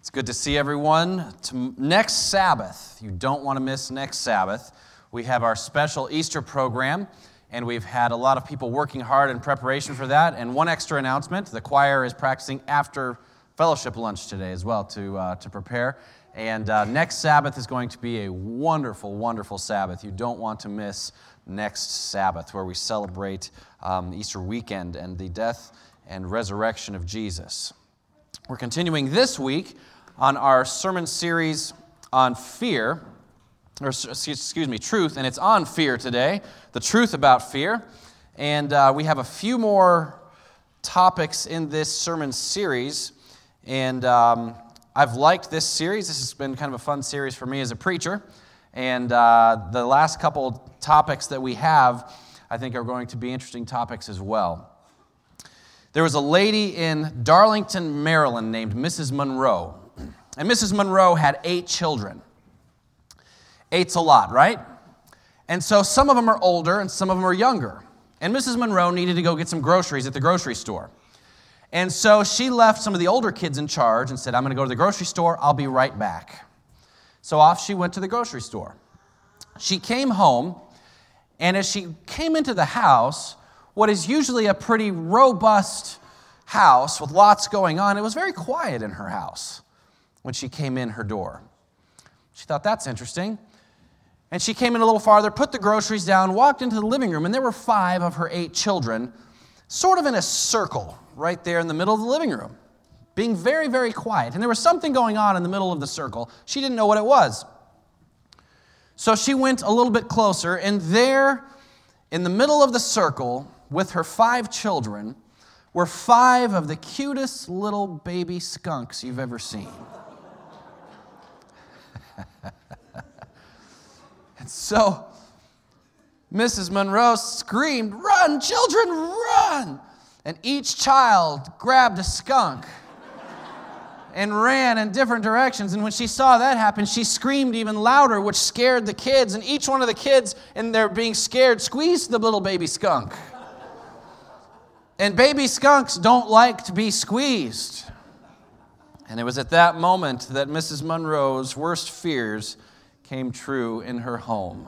It's good to see everyone. Next Sabbath, you don't want to miss next Sabbath. We have our special Easter program, and we've had a lot of people working hard in preparation for that. And one extra announcement, the choir is practicing after fellowship lunch today as well to prepare. And next Sabbath is going to be a wonderful, wonderful Sabbath. You don't want to miss next Sabbath, where we celebrate Easter weekend and the death and resurrection of Jesus. We're continuing this week on our sermon series on fear, truth, and it's on fear today, the truth about fear. And we have a few more topics in this sermon series, and I've liked this series. This has been kind of a fun series for me as a preacher, and the last couple topics that we have, I think, are going to be interesting topics as well. There was a lady in Darlington, Maryland named Mrs. Monroe. And Mrs. Monroe had 8 children. 8's a lot, right? And so some of them are older and some of them are younger. And Mrs. Monroe needed to go get some groceries at the grocery store. And so she left some of the older kids in charge and said, I'm going to go to the grocery store. I'll be right back. So off she went to the grocery store. She came home, and as she came into the house, what is usually a pretty robust house with lots going on, it was very quiet in her house when she came in her door. She thought, that's interesting. And she came in a little farther, put the groceries down, walked into the living room, and there were 5 of her 8 children sort of in a circle right there in the middle of the living room, being very, very quiet. And there was something going on in the middle of the circle. She didn't know what it was. So she went a little bit closer, and there in the middle of the circle with her 5 children were 5 of the cutest little baby skunks you've ever seen. And so Mrs. Monroe screamed, "Run, children, run!" And each child grabbed a skunk and ran in different directions. And when she saw that happen, she screamed even louder, which scared the kids. And each one of the kids, in their being scared, squeezed the little baby skunk. And baby skunks don't like to be squeezed. And it was at that moment that Mrs. Monroe's worst fears came true in her home.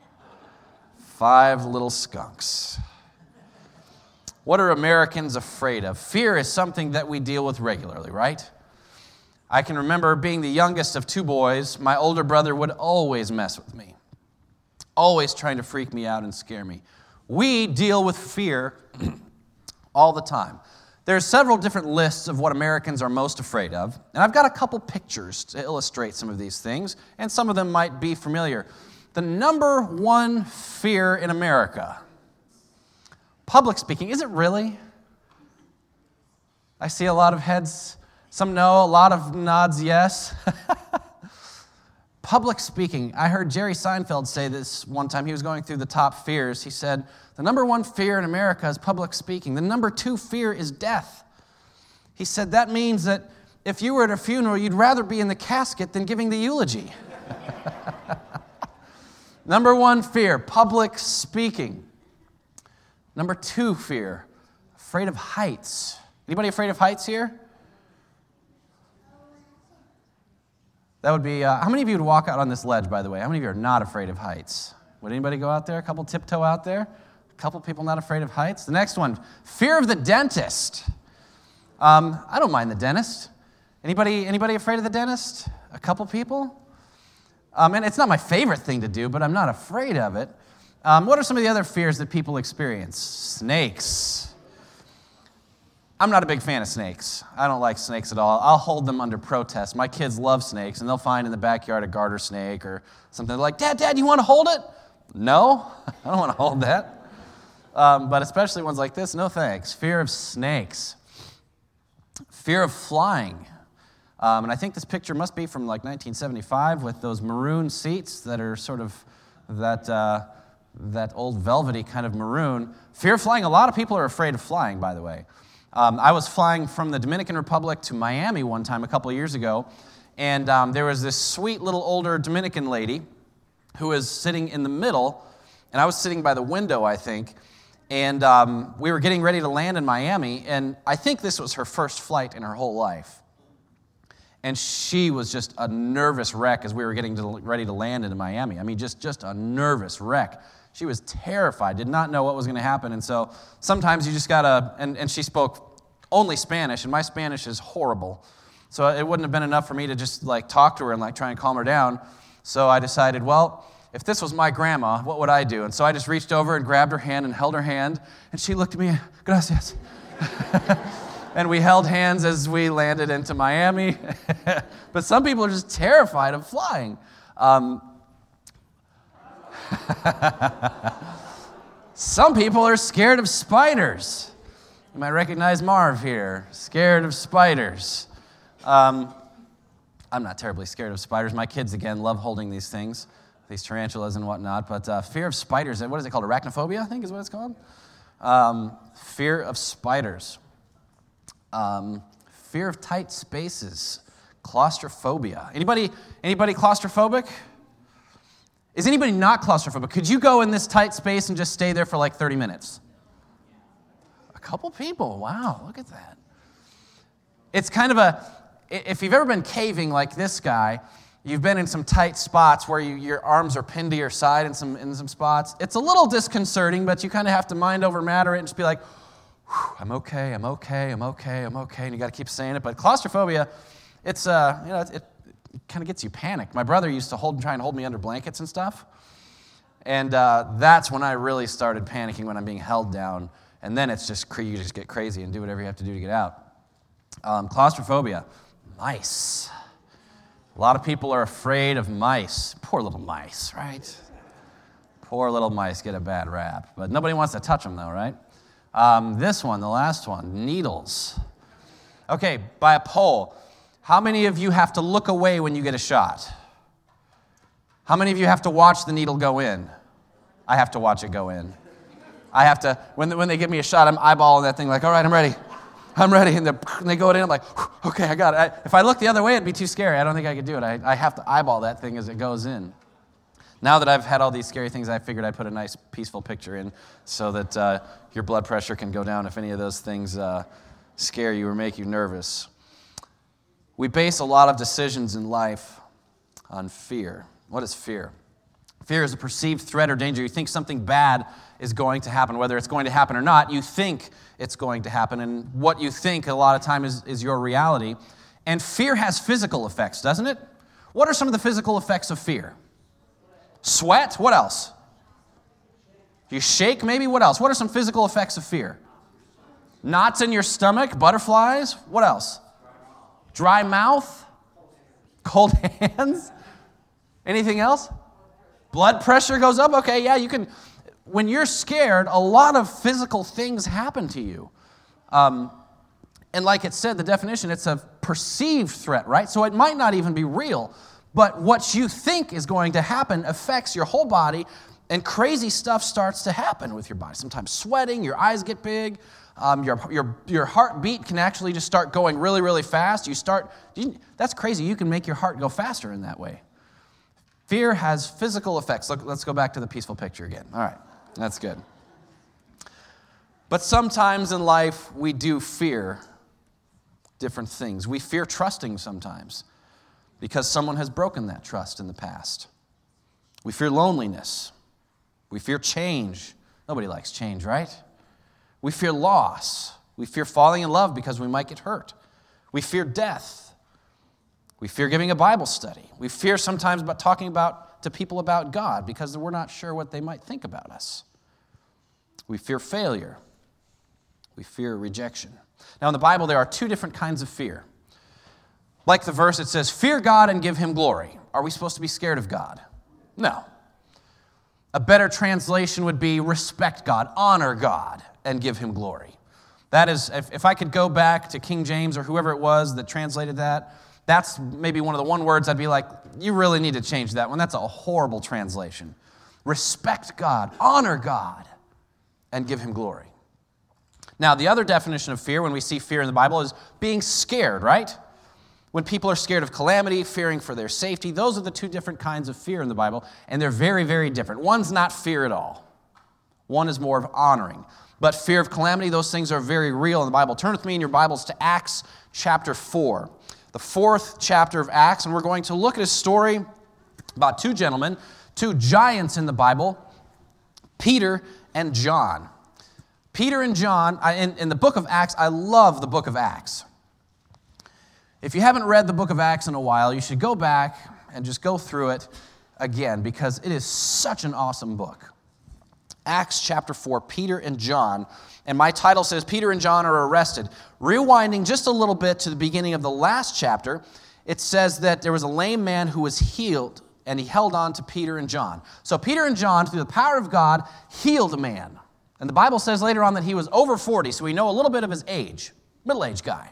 5 little skunks. What are Americans afraid of? Fear is something that we deal with regularly, right? I can remember being the youngest of 2 boys. My older brother would always mess with me, always trying to freak me out and scare me. We deal with fear all the time. There's several different lists of what Americans are most afraid of, and I've got a couple pictures to illustrate some of these things, and some of them might be familiar. The number 1 fear in America, public speaking. Is it really? I see a lot of heads, some no, a lot of nods yes. Public speaking. I heard Jerry Seinfeld say this one time. He was going through the top fears. He said, the number 1 fear in America is public speaking. The number 2 fear is death. He said that means that if you were at a funeral, you'd rather be in the casket than giving the eulogy. Number 1 fear, public speaking. Number 2 fear, afraid of heights. Anybody afraid of heights here? That would be, how many of you would walk out on this ledge, by the way? How many of you are not afraid of heights? Would anybody go out there? A couple tiptoe out there? A couple people not afraid of heights? The next one, fear of the dentist. I don't mind the dentist. Anybody afraid of the dentist? A couple people? And it's not my favorite thing to do, but I'm not afraid of it. What are some of the other fears that people experience? Snakes. I'm not a big fan of snakes. I don't like snakes at all. I'll hold them under protest. My kids love snakes, and they'll find in the backyard a garter snake or something. They're like, Dad, you want to hold it? No, I don't want to hold that. But especially ones like this, no thanks. Fear of snakes. Fear of flying. And I think this picture must be from like 1975 with those maroon seats that are sort of that old velvety kind of maroon. Fear of flying. A lot of people are afraid of flying, by the way. I was flying from the Dominican Republic to Miami one time a couple of years ago, and there was this sweet little older Dominican lady who was sitting in the middle, and I was sitting by the window, I think, and we were getting ready to land in Miami, and I think this was her first flight in her whole life. And she was just a nervous wreck as we were getting ready to land into Miami. I mean, just a nervous wreck. She was terrified, did not know what was going to happen. And so sometimes you just got to, and she spoke only Spanish, and my Spanish is horrible. So it wouldn't have been enough for me to just like talk to her and like try and calm her down. So I decided, well, if this was my grandma, what would I do? And so I just reached over and grabbed her hand and held her hand, and she looked at me, gracias. And we held hands as we landed into Miami. But some people are just terrified of flying. Some people are scared of spiders. You might recognize Marv here, scared of spiders. I'm not terribly scared of spiders. My kids, again, love holding these things, these tarantulas and whatnot. But fear of spiders, what is it called? Arachnophobia, I think is what it's called. Fear of spiders. Fear of tight spaces. Claustrophobia. Anybody claustrophobic? Is anybody not claustrophobic? Could you go in this tight space and just stay there for like 30 minutes? A couple people. Wow, look at that. It's kind of if you've ever been caving like this guy, you've been in some tight spots where your arms are pinned to your side in some spots. It's a little disconcerting, but you kind of have to mind over matter it and just be like, I'm okay, I'm okay, I'm okay, I'm okay, and you got to keep saying it. But claustrophobia, it's it kind of gets you panicked. My brother used to try and hold me under blankets and stuff, and that's when I really started panicking when I'm being held down. And then it's just you just get crazy and do whatever you have to do to get out. Claustrophobia, mice. A lot of people are afraid of mice. Poor little mice, right? Poor little mice get a bad rap, but nobody wants to touch them though, right? This one, the last one, needles. Okay, by a poll, how many of you have to look away when you get a shot? How many of you have to watch the needle go in? I have to watch it go in. I have to, when they give me a shot, I'm eyeballing that thing like, all right, I'm ready. And they go in, I'm like, okay, I got it. If I look the other way, it'd be too scary. I don't think I could do it. I have to eyeball that thing as it goes in. Now that I've had all these scary things, I figured I'd put a nice, peaceful picture in so that your blood pressure can go down if any of those things scare you or make you nervous. We base a lot of decisions in life on fear. What is fear? Fear is a perceived threat or danger. You think something bad is going to happen. Whether it's going to happen or not, you think it's going to happen. And what you think a lot of time is your reality. And fear has physical effects, doesn't it? What are some of the physical effects of fear? Sweat? What else? You shake maybe? What else? What are some physical effects of fear? Knots in your stomach? Butterflies? What else? Dry mouth? Cold hands? Anything else? Blood pressure goes up? Okay, yeah, you can. When you're scared, a lot of physical things happen to you. And like it said, the definition, it's a perceived threat, right? So it might not even be real. But what you think is going to happen affects your whole body, and crazy stuff starts to happen with your body. Sometimes sweating, your eyes get big, your heartbeat can actually just start going really, really fast. That's crazy. You can make your heart go faster in that way. Fear has physical effects. Let's go back to the peaceful picture again. All right, that's good. But sometimes in life, we do fear different things. We fear trusting sometimes, because someone has broken that trust in the past. We fear loneliness. We fear change. Nobody likes change, right? We fear loss. We fear falling in love because we might get hurt. We fear death. We fear giving a Bible study. We fear sometimes about talking to people about God because we're not sure what they might think about us. We fear failure. We fear rejection. Now in the Bible, there are two different kinds of fear. Like the verse, it says, fear God and give him glory. Are we supposed to be scared of God? No. A better translation would be respect God, honor God, and give him glory. That is, if I could go back to King James or whoever it was that translated that, that's maybe one of the one words I'd be like, you really need to change that one. That's a horrible translation. Respect God, honor God, and give him glory. Now, the other definition of fear, when we see fear in the Bible, is being scared, right? When people are scared of calamity, fearing for their safety, those are the two different kinds of fear in the Bible, and they're very, very different. One's not fear at all. One is more of honoring. But fear of calamity, those things are very real in the Bible. Turn with me in your Bibles to Acts chapter 4. the 4th chapter of Acts, and we're going to look at a story about two gentlemen, two giants in the Bible, Peter and John. Peter and John, in the book of Acts, I love the book of Acts. If you haven't read the book of Acts in a while, you should go back and just go through it again, because it is such an awesome book. Acts chapter 4, Peter and John, and my title says Peter and John are arrested. Rewinding just a little bit to the beginning of the last chapter, it says that there was a lame man who was healed, and he held on to Peter and John. So Peter and John, through the power of God, healed a man. And the Bible says later on that he was over 40, so we know a little bit of his age, middle-aged guy.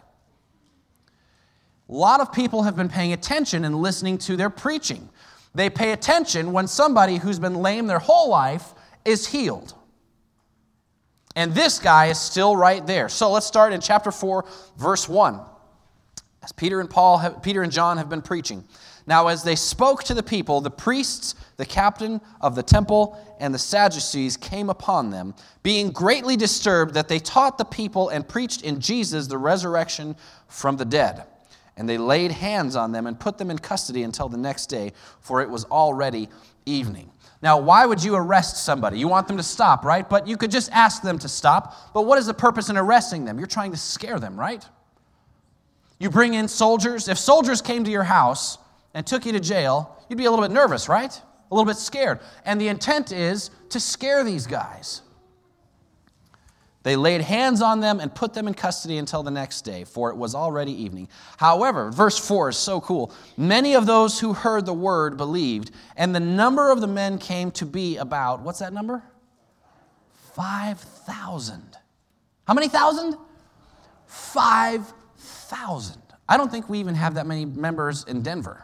A lot of people have been paying attention and listening to their preaching. They pay attention when somebody who's been lame their whole life is healed. And this guy is still right there. So let's start in chapter 4, verse 1. As Peter and John have been preaching. Now as they spoke to the people, the priests, the captain of the temple, and the Sadducees came upon them, being greatly disturbed that they taught the people and preached in Jesus the resurrection from the dead. And they laid hands on them and put them in custody until the next day, for it was already evening. Now, why would you arrest somebody? You want them to stop, right? But you could just ask them to stop. But what is the purpose in arresting them? You're trying to scare them, right? You bring in soldiers. If soldiers came to your house and took you to jail, you'd be a little bit nervous, right? A little bit scared. And the intent is to scare these guys. They laid hands on them and put them in custody until the next day, for it was already evening. However, verse 4 is so cool. Many of those who heard the word believed, and the number of the men came to be about, what's that number? 5,000. How many thousand? 5,000. I don't think we even have that many members in Denver.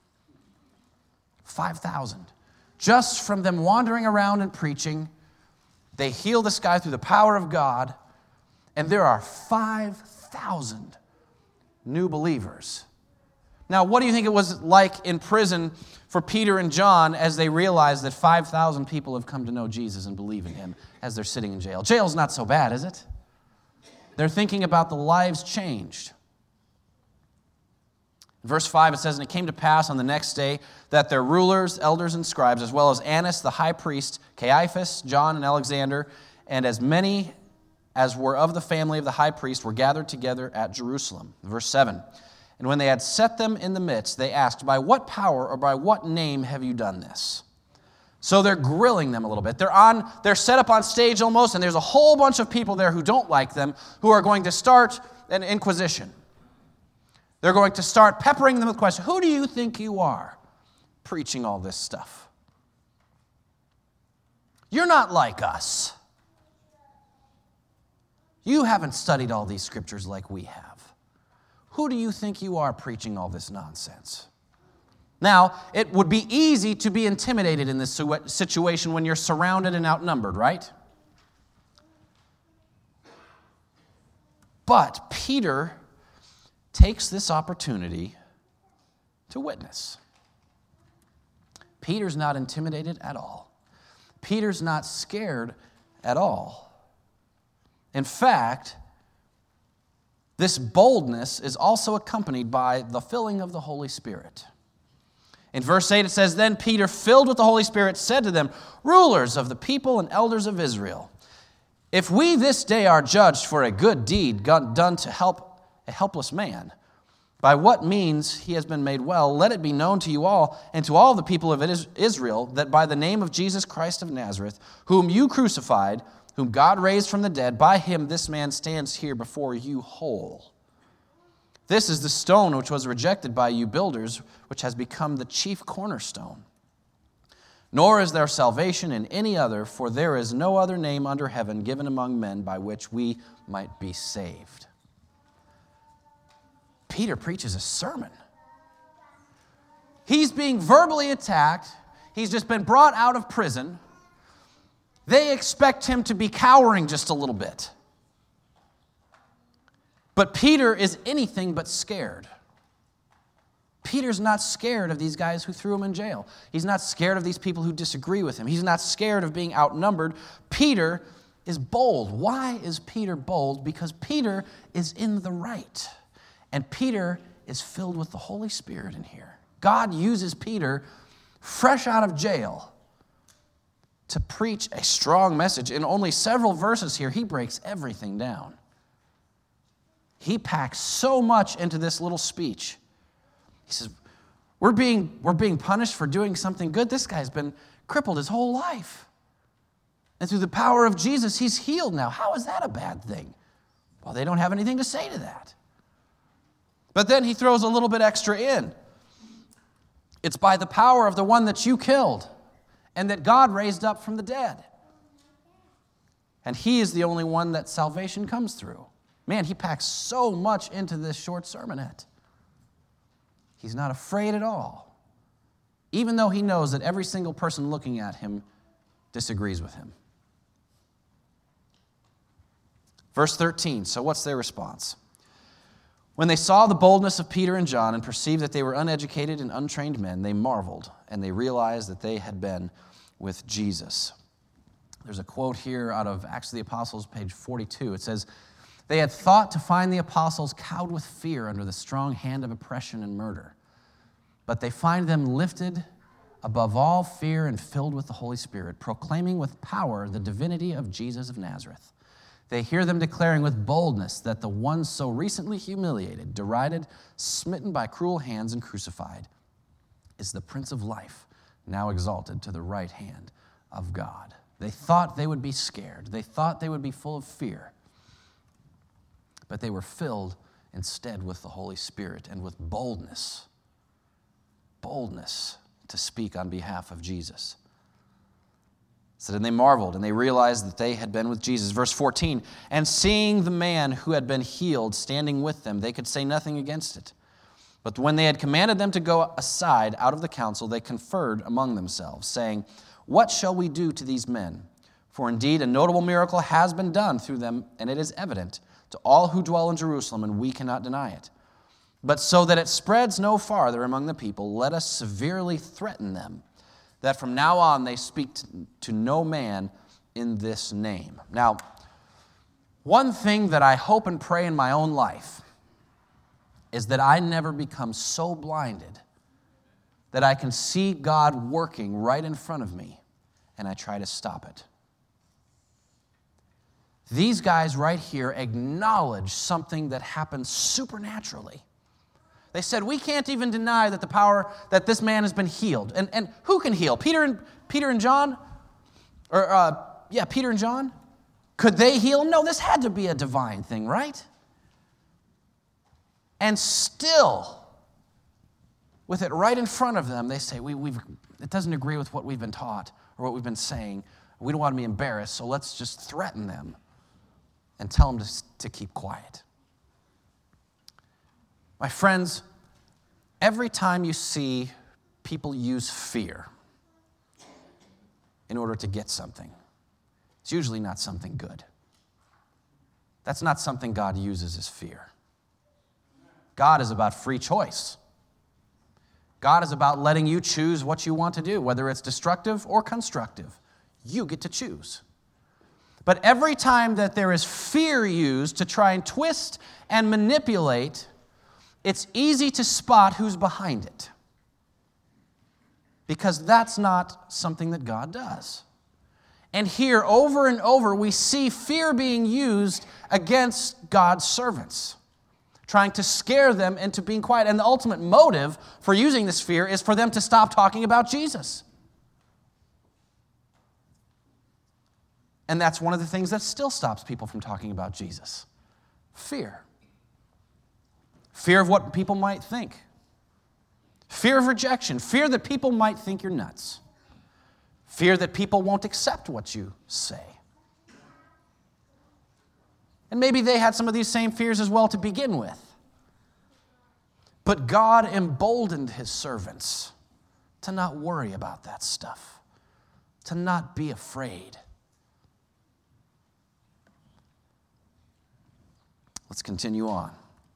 5,000. Just from them wandering around and preaching. They heal this guy through the power of God, and there are 5,000 new believers. Now, what do you think it was like in prison for Peter and John as they realized that 5,000 people have come to know Jesus and believe in him as they're sitting in jail? Jail's not so bad, is it? They're thinking about the lives changed. Verse 5, it says, And it came to pass on the next day that their rulers, elders, and scribes, as well as Annas the high priest, Caiaphas, John, and Alexander, and as many as were of the family of the high priest, were gathered together at Jerusalem. Verse 7, And when they had set them in the midst, they asked, By what power or by what name have you done this? So they're grilling them a little bit. They're set up on stage almost, and there's a whole bunch of people there who don't like them, who are going to start an inquisition. They're going to start peppering them with questions. Who do you think you are preaching all this stuff? You're not like us. You haven't studied all these scriptures like we have. Who do you think you are preaching all this nonsense? Now, it would be easy to be intimidated in this situation when you're surrounded and outnumbered, right? But Peter takes this opportunity to witness. Peter's not intimidated at all. Peter's not scared at all. In fact, this boldness is also accompanied by the filling of the Holy Spirit. In verse 8 it says, Then Peter, filled with the Holy Spirit, said to them, Rulers of the people and elders of Israel, if we this day are judged for a good deed done to help a helpless man, by what means he has been made well, let it be known to you all and to all the people of Israel that by the name of Jesus Christ of Nazareth, whom you crucified, whom God raised from the dead, by him this man stands here before you whole. This is the stone which was rejected by you builders, which has become the chief cornerstone. Nor is there salvation in any other, for there is no other name under heaven given among men by which we might be saved. Peter preaches a sermon. He's being verbally attacked. He's just been brought out of prison. They expect him to be cowering just a little bit. But Peter is anything but scared. Peter's not scared of these guys who threw him in jail. He's not scared of these people who disagree with him. He's not scared of being outnumbered. Peter is bold. Why is Peter bold? Because Peter is in the right. And Peter is filled with the Holy Spirit in here. God uses Peter fresh out of jail to preach a strong message. In only several verses here, he breaks everything down. He packs so much into this little speech. He says, we're being punished for doing something good. This guy's been crippled his whole life. And through the power of Jesus, he's healed now. How is that a bad thing? Well, they don't have anything to say to that. But then he throws a little bit extra in. It's by the power of the one that you killed and that God raised up from the dead. And he is the only one that salvation comes through. Man, he packs so much into this short sermonette. He's not afraid at all, even though he knows that every single person looking at him disagrees with him. Verse 13, so what's their response? When they saw the boldness of Peter and John and perceived that they were uneducated and untrained men, they marveled, and they realized that they had been with Jesus. There's a quote here out of Acts of the Apostles, page 42. It says, they had thought to find the apostles cowed with fear under the strong hand of oppression and murder. But they find them lifted above all fear and filled with the Holy Spirit, proclaiming with power the divinity of Jesus of Nazareth. They hear them declaring with boldness that the one so recently humiliated, derided, smitten by cruel hands and crucified is the Prince of Life, now exalted to the right hand of God. They thought they would be scared. They thought they would be full of fear. But they were filled instead with the Holy Spirit and with boldness. Boldness to speak on behalf of Jesus. So then they marveled, and they realized that they had been with Jesus. Verse 14, and seeing the man who had been healed standing with them, they could say nothing against it. But when they had commanded them to go aside out of the council, they conferred among themselves, saying, what shall we do to these men? For indeed a notable miracle has been done through them, and it is evident to all who dwell in Jerusalem, and we cannot deny it. But so that it spreads no farther among the people, let us severely threaten them, that from now on they speak to no man in this name. Now, one thing that I hope and pray in my own life is that I never become so blinded that I can see God working right in front of me and I try to stop it. These guys right here acknowledge something that happens supernaturally. They said, we can't even deny that the power, that this man has been healed. And who can heal? Peter and John? Peter and John? Could they heal? No, this had to be a divine thing, right? And still, with it right in front of them, they say, it doesn't agree with what we've been taught or what we've been saying. We don't want to be embarrassed, so let's just threaten them and tell them to keep quiet. My friends, every time you see people use fear in order to get something, it's usually not something good. That's not something God uses as fear. God is about free choice. God is about letting you choose what you want to do, whether it's destructive or constructive. You get to choose. But every time that there is fear used to try and twist and manipulate, it's easy to spot who's behind it. Because that's not something that God does. And here, over and over, we see fear being used against God's servants, trying to scare them into being quiet. And the ultimate motive for using this fear is for them to stop talking about Jesus. And that's one of the things that still stops people from talking about Jesus. Fear. Fear of what people might think. Fear of rejection. Fear that people might think you're nuts. Fear that people won't accept what you say. And maybe they had some of these same fears as well to begin with. But God emboldened his servants to not worry about that stuff, to not be afraid. Let's continue on.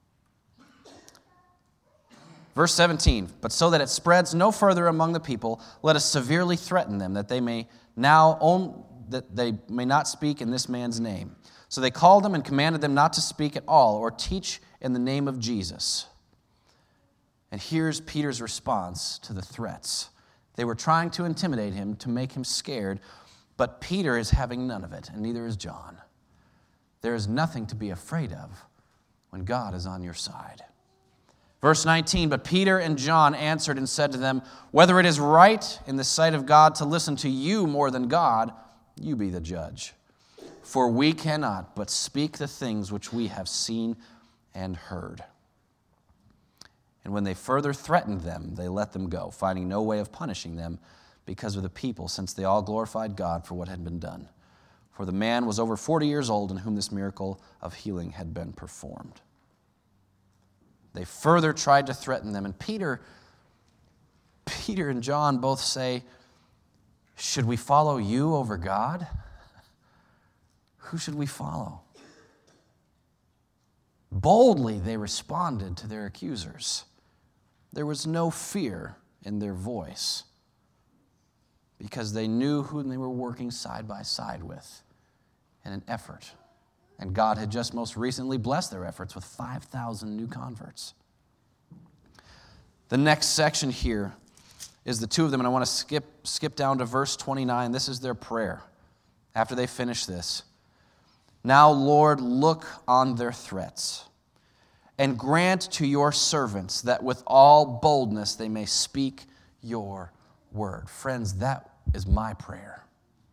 Verse 17, but so that it spreads no further among the people, let us severely threaten them that they may not speak in this man's name. So they called them and commanded them not to speak at all or teach in the name of Jesus. And here's Peter's response to the threats. They were trying to intimidate him, to make him scared, but Peter is having none of it, and neither is John. There is nothing to be afraid of when God is on your side. Verse 19, but Peter and John answered and said to them, whether it is right in the sight of God to listen to you more than God, you be the judge. For we cannot but speak the things which we have seen and heard. And when they further threatened them, they let them go, finding no way of punishing them because of the people, since they all glorified God for what had been done. For the man was over 40 years old in whom this miracle of healing had been performed. They further tried to threaten them. And Peter and John both say, should we follow you over God? Who should we follow? Boldly they responded to their accusers. There was no fear in their voice because they knew who they were working side by side with in an effort. And God had just most recently blessed their efforts with 5,000 new converts. The next section here is the two of them, and I want to skip down to verse 29. This is their prayer after they finish this. Now, Lord, look on their threats and grant to your servants that with all boldness they may speak your word. Friends, that is my prayer.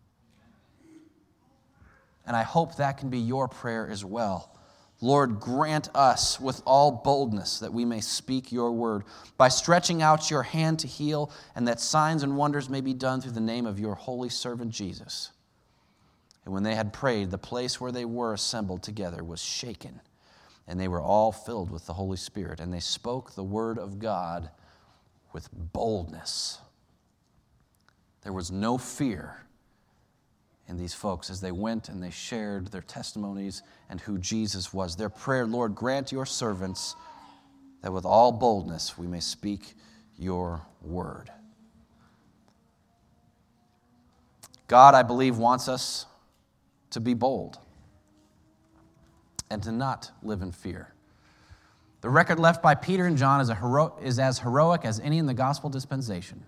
And I hope that can be your prayer as well. Lord, grant us with all boldness that we may speak your word by stretching out your hand to heal, and that signs and wonders may be done through the name of your holy servant Jesus. And when they had prayed, the place where they were assembled together was shaken, and they were all filled with the Holy Spirit, and they spoke the word of God with boldness. There was no fear in these folks as they went and they shared their testimonies and who Jesus was. Their prayer, Lord, grant your servants that with all boldness we may speak your word. God, I believe, wants us to be bold and to not live in fear. The record left by Peter and John is as heroic as any in the gospel dispensation.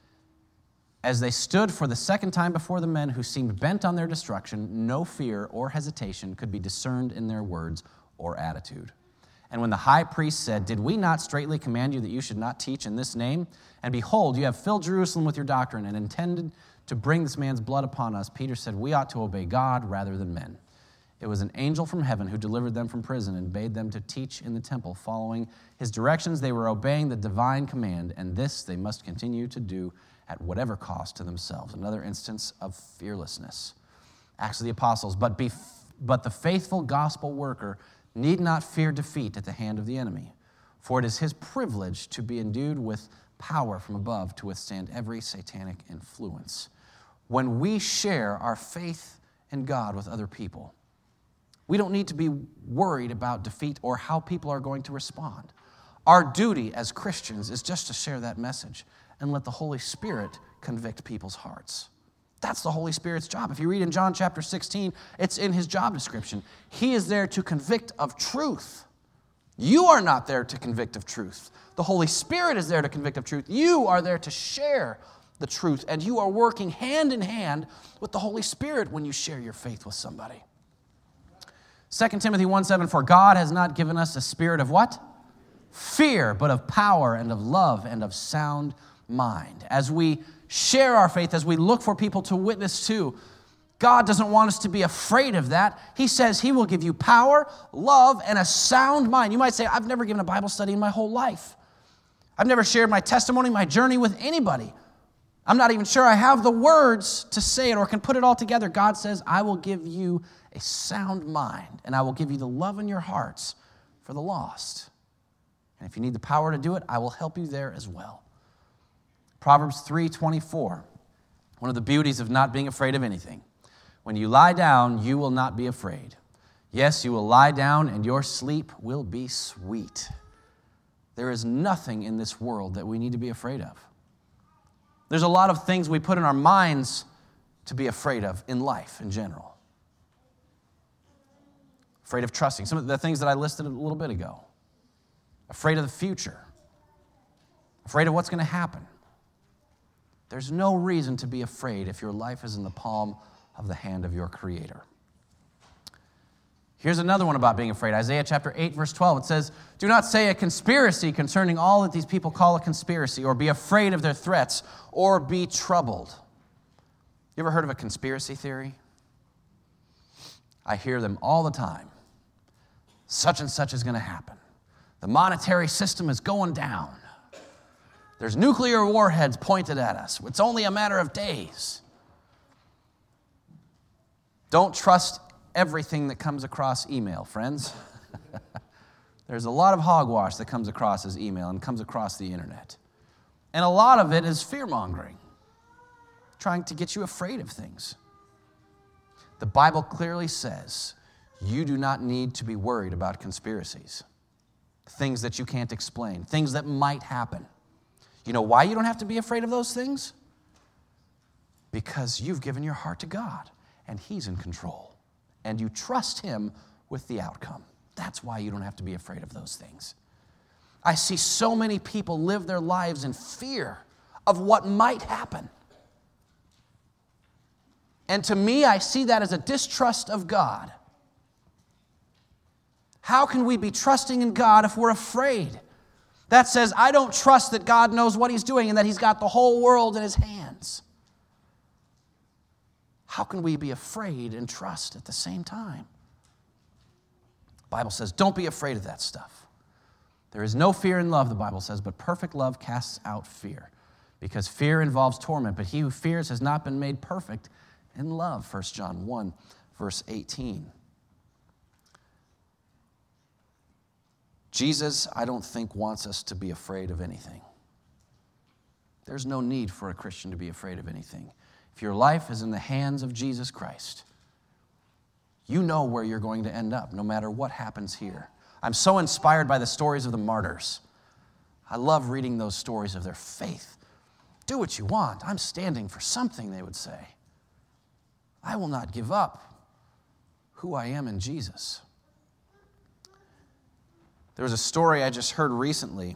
As they stood for the second time before the men who seemed bent on their destruction, no fear or hesitation could be discerned in their words or attitude. And when the high priest said, did we not straitly command you that you should not teach in this name? And behold, you have filled Jerusalem with your doctrine and intended to bring this man's blood upon us. Peter said, we ought to obey God rather than men. It was an angel from heaven who delivered them from prison and bade them to teach in the temple. Following his directions, they were obeying the divine command, and this they must continue to do at whatever cost to themselves. Another instance of fearlessness. Acts of the Apostles. But the faithful gospel worker need not fear defeat at the hand of the enemy, for it is his privilege to be endued with power from above to withstand every satanic influence. When we share our faith in God with other people, we don't need to be worried about defeat or how people are going to respond. Our duty as Christians is just to share that message and let the Holy Spirit convict people's hearts. That's the Holy Spirit's job. If you read in John chapter 16, it's in his job description. He is there to convict of truth. You are not there to convict of truth. The Holy Spirit is there to convict of truth. You are there to share the truth, and you are working hand in hand with the Holy Spirit when you share your faith with somebody. 2 Timothy 1:7, for God has not given us a spirit of what? Fear, but of power and of love and of sound mind. As we share our faith, as we look for people to witness to, God doesn't want us to be afraid of that. He says he will give you power, love, and a sound mind. You might say, I've never given a Bible study in my whole life. I've never shared my testimony, my journey with anybody. I'm not even sure I have the words to say it or can put it all together. God says, I will give you a sound mind, and I will give you the love in your hearts for the lost. And if you need the power to do it, I will help you there as well. Proverbs 3:24, one of the beauties of not being afraid of anything. When you lie down, you will not be afraid. Yes, you will lie down, and your sleep will be sweet. There is nothing in this world that we need to be afraid of. There's a lot of things we put in our minds to be afraid of in life in general. Afraid of trusting. Some of the things that I listed a little bit ago. Afraid of the future. Afraid of what's going to happen. There's no reason to be afraid if your life is in the palm of the hand of your Creator. Here's another one about being afraid. Isaiah chapter 8, verse 12. It says, "Do not say a conspiracy concerning all that these people call a conspiracy, or be afraid of their threats, or be troubled." You ever heard of a conspiracy theory? I hear them all the time. Such and such is going to happen. The monetary system is going down. There's nuclear warheads pointed at us. It's only a matter of days. Don't trust everything that comes across email, friends. There's a lot of hogwash that comes across as email and comes across the internet. And a lot of it is fear-mongering, trying to get you afraid of things. The Bible clearly says you do not need to be worried about conspiracies, things that you can't explain, things that might happen. You know why you don't have to be afraid of those things? Because you've given your heart to God, and He's in control, and you trust Him with the outcome. That's why you don't have to be afraid of those things. I see so many people live their lives in fear of what might happen. And to me, I see that as a distrust of God. How can we be trusting in God if we're afraid? That says, I don't trust that God knows what He's doing and that He's got the whole world in His hands. How can we be afraid and trust at the same time? The Bible says, don't be afraid of that stuff. There is no fear in love, the Bible says, but perfect love casts out fear. Because fear involves torment, but he who fears has not been made perfect in love. 1 John 1, verse 18. Jesus, I don't think, wants us to be afraid of anything. There's no need for a Christian to be afraid of anything. If your life is in the hands of Jesus Christ, you know where you're going to end up, no matter what happens here. I'm so inspired by the stories of the martyrs. I love reading those stories of their faith. Do what you want. I'm standing for something, they would say. I will not give up who I am in Jesus. There was a story I just heard recently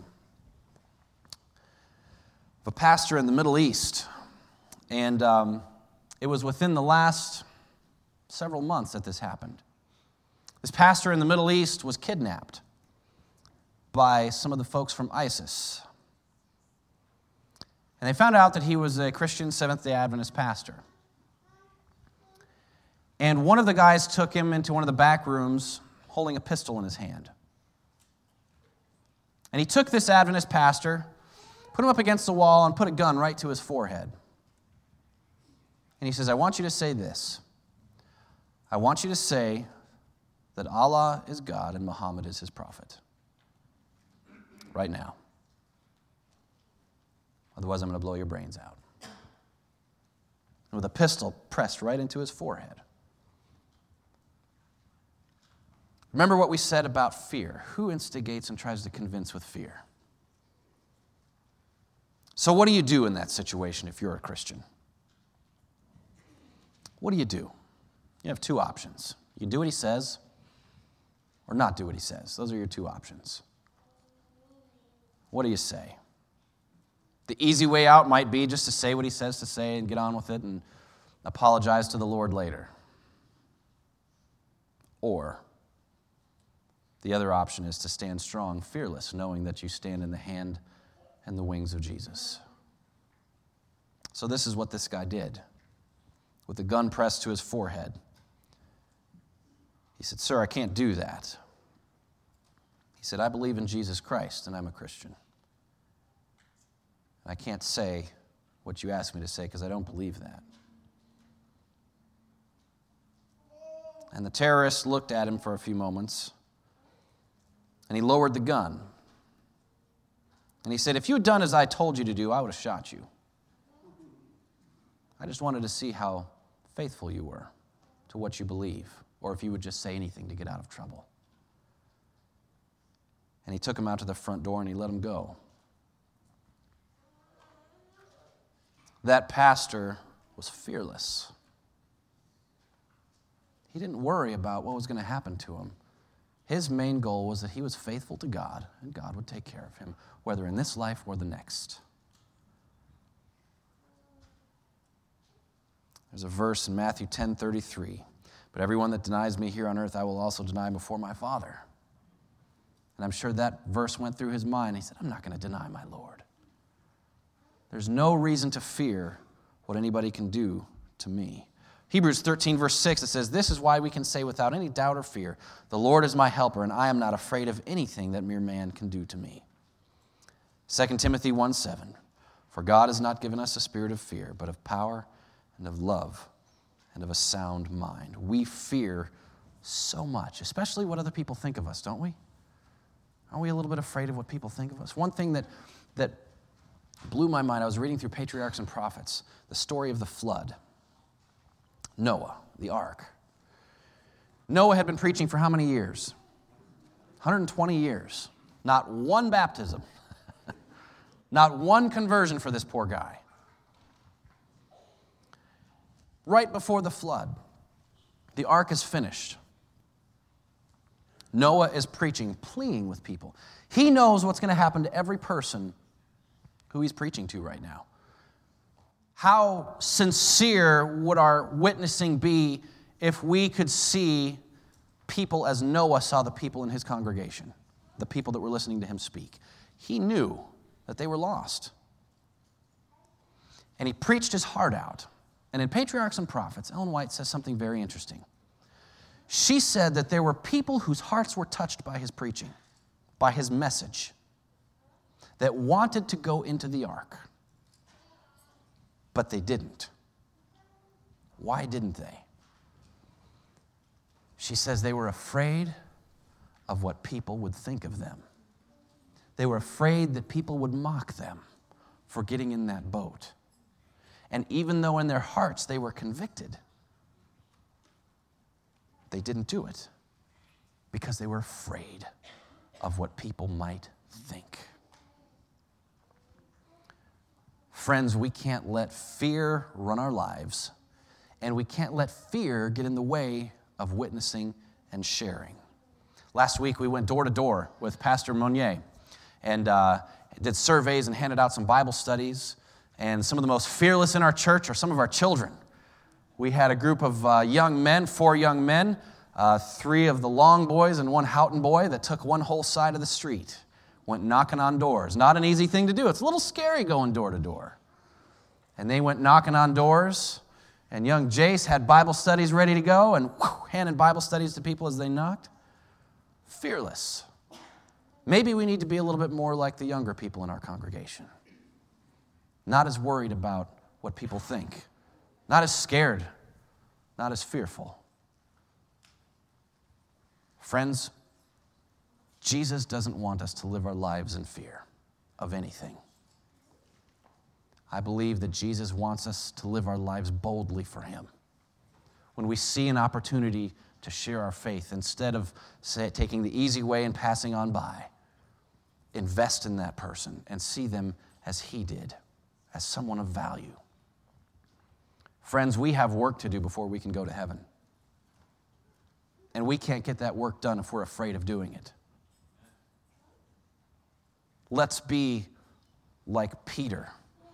of a pastor in the Middle East. And it was within the last several months that this happened. This pastor in the Middle East was kidnapped by some of the folks from ISIS. And they found out that he was a Christian Seventh-day Adventist pastor. And one of the guys took him into one of the back rooms holding a pistol in his hand. And he took this Adventist pastor, put him up against the wall, and put a gun right to his forehead. And he says, I want you to say this. I want you to say that Allah is God and Muhammad is his prophet. Right now. Otherwise, I'm going to blow your brains out. And with a pistol pressed right into his forehead. Remember what we said about fear. Who instigates and tries to convince with fear? So what do you do in that situation if you're a Christian? What do? You have two options. You do what he says or not do what he says. Those are your two options. What do you say? The easy way out might be just to say what he says to say and get on with it and apologize to the Lord later. Or the other option is to stand strong, fearless, knowing that you stand in the hand and the wings of Jesus. So this is what this guy did. With the gun pressed to his forehead. He said, Sir, I can't do that. He said, I believe in Jesus Christ and I'm a Christian. And I can't say what you asked me to say because I don't believe that. And the terrorist looked at him for a few moments and he lowered the gun. And he said, if you had done as I told you to do, I would have shot you. I just wanted to see how faithful you were to what you believe, or if you would just say anything to get out of trouble. And he took him out to the front door and he let him go. That pastor was fearless. He didn't worry about what was going to happen to him. His main goal was that he was faithful to God, and God would take care of him, whether in this life or the next. There's a verse in Matthew 10:33. But everyone that denies me here on earth, I will also deny before my Father. And I'm sure that verse went through his mind. He said, I'm not going to deny my Lord. There's no reason to fear what anybody can do to me. Hebrews 13, verse 6, it says, this is why we can say without any doubt or fear, the Lord is my helper, and I am not afraid of anything that mere man can do to me. 2 Timothy 1:7, for God has not given us a spirit of fear, but of power and of love and of a sound mind. We fear so much, especially what other people think of us, don't we? Aren't we a little bit afraid of what people think of us? One thing that blew my mind, I was reading through Patriarchs and Prophets, the story of the flood. Noah, the ark. Noah had been preaching for how many years? 120 years. Not one baptism. Not one conversion for this poor guy. Right before the flood, the ark is finished. Noah is preaching, pleading with people. He knows what's going to happen to every person who he's preaching to right now. How sincere would our witnessing be if we could see people as Noah saw the people in his congregation, the people that were listening to him speak? He knew that they were lost. And he preached his heart out. And in Patriarchs and Prophets, Ellen White says something very interesting. She said that there were people whose hearts were touched by his preaching, by his message, that wanted to go into the ark, but they didn't. Why didn't they? She says they were afraid of what people would think of them. They were afraid that people would mock them for getting in that boat. And even though in their hearts they were convicted, they didn't do it because they were afraid of what people might think. Friends, we can't let fear run our lives, and we can't let fear get in the way of witnessing and sharing. Last week we went door to door with Pastor Monnier and did surveys and handed out some Bible studies. And some of the most fearless in our church are some of our children. We had a group of young men, 4 young men, 3 of the Long boys and 1 Houghton boy that took one whole side of the street, went knocking on doors. Not an easy thing to do. It's a little scary going door to door. And they went knocking on doors, and young Jace had Bible studies ready to go and handed Bible studies to people as they knocked. Fearless. Maybe we need to be a little bit more like the younger people in our congregation. Not as worried about what people think. Not as scared. Not as fearful. Friends, Jesus doesn't want us to live our lives in fear of anything. I believe that Jesus wants us to live our lives boldly for Him. When we see an opportunity to share our faith, instead of taking the easy way and passing on by, invest in that person and see them as He did, as someone of value. Friends, we have work to do before we can go to heaven. And we can't get that work done if we're afraid of doing it. Let's be like Peter.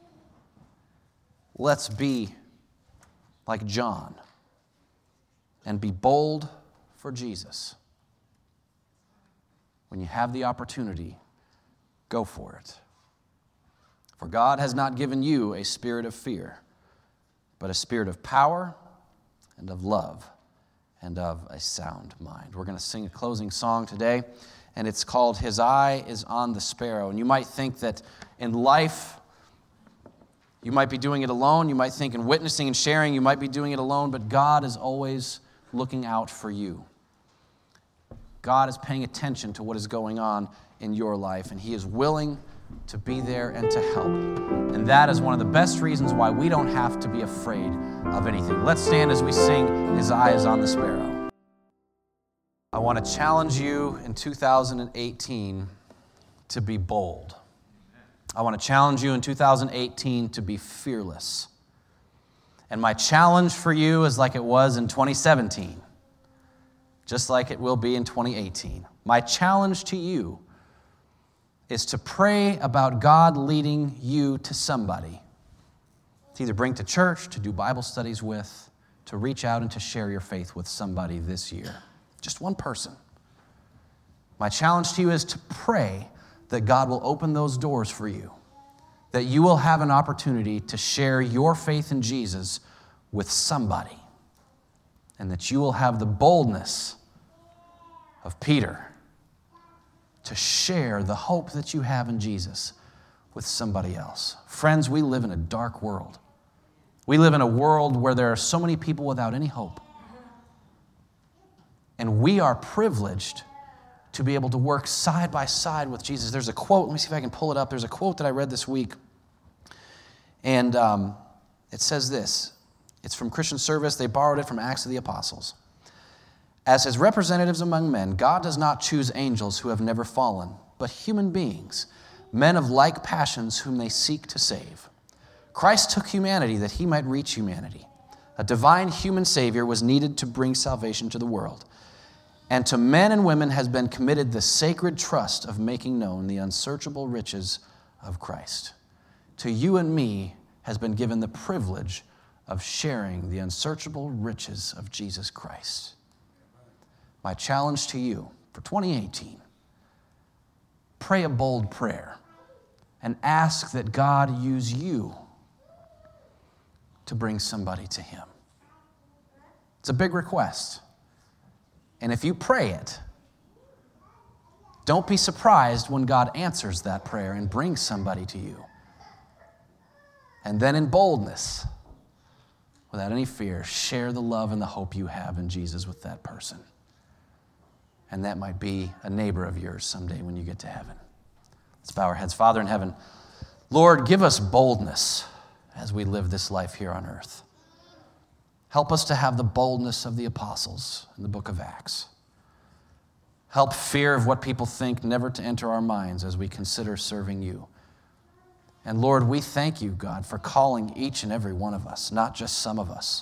Let's be like John and be bold for Jesus. When you have the opportunity, go for it. For God has not given you a spirit of fear, but a spirit of power and of love and of a sound mind. We're going to sing a closing song today, and it's called His Eye is on the Sparrow. And you might think that in life, you might be doing it alone. You might think in witnessing and sharing, you might be doing it alone, but God is always looking out for you. God is paying attention to what is going on in your life, and He is willing to be there and to help. And that is one of the best reasons why we don't have to be afraid of anything. Let's stand as we sing His Eye is on the Sparrow. I want to challenge you in 2018 to be bold. I want to challenge you in 2018 to be fearless. And my challenge for you is like it was in 2017. just like it will be in 2018. My challenge to you is to pray about God leading you to somebody, to either bring to church, to do Bible studies with, to reach out and to share your faith with somebody this year. Just one person. My challenge to you is to pray that God will open those doors for you, that you will have an opportunity to share your faith in Jesus with somebody, and that you will have the boldness of Peter to share the hope that you have in Jesus with somebody else. Friends, we live in a dark world. We live in a world where there are so many people without any hope. And we are privileged to be able to work side by side with Jesus. There's a quote, let me see if I can pull it up. There's a quote that I read this week, and it says this. It's from Christian Service. They borrowed it from Acts of the Apostles. As his representatives among men, God does not choose angels who have never fallen, but human beings, men of like passions whom they seek to save. Christ took humanity that he might reach humanity. A divine human Savior was needed to bring salvation to the world. And to men and women has been committed the sacred trust of making known the unsearchable riches of Christ. To you and me has been given the privilege of sharing the unsearchable riches of Jesus Christ. My challenge to you for 2018, pray a bold prayer and ask that God use you to bring somebody to him. It's a big request. And if you pray it, don't be surprised when God answers that prayer and brings somebody to you. And then in boldness, without any fear, share the love and the hope you have in Jesus with that person. And that might be a neighbor of yours someday when you get to heaven. Let's bow our heads. Father in heaven, Lord, give us boldness as we live this life here on earth. Help us to have the boldness of the apostles in the book of Acts. Help fear of what people think never to enter our minds as we consider serving you. And Lord, we thank you, God, for calling each and every one of us, not just some of us,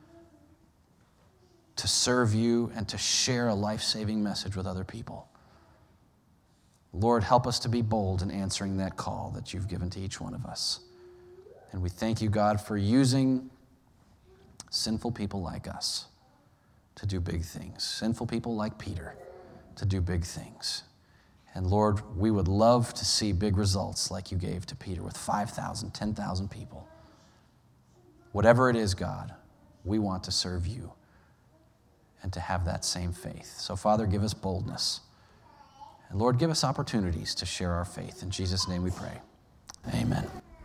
to serve you and to share a life-saving message with other people. Lord, help us to be bold in answering that call that you've given to each one of us. And we thank you, God, for using sinful people like us to do big things. Sinful people like Peter to do big things. And Lord, we would love to see big results like you gave to Peter with 5,000, 10,000 people. Whatever it is, God, we want to serve you and to have that same faith. So, Father, give us boldness. And Lord, give us opportunities to share our faith. In Jesus' name we pray. Amen.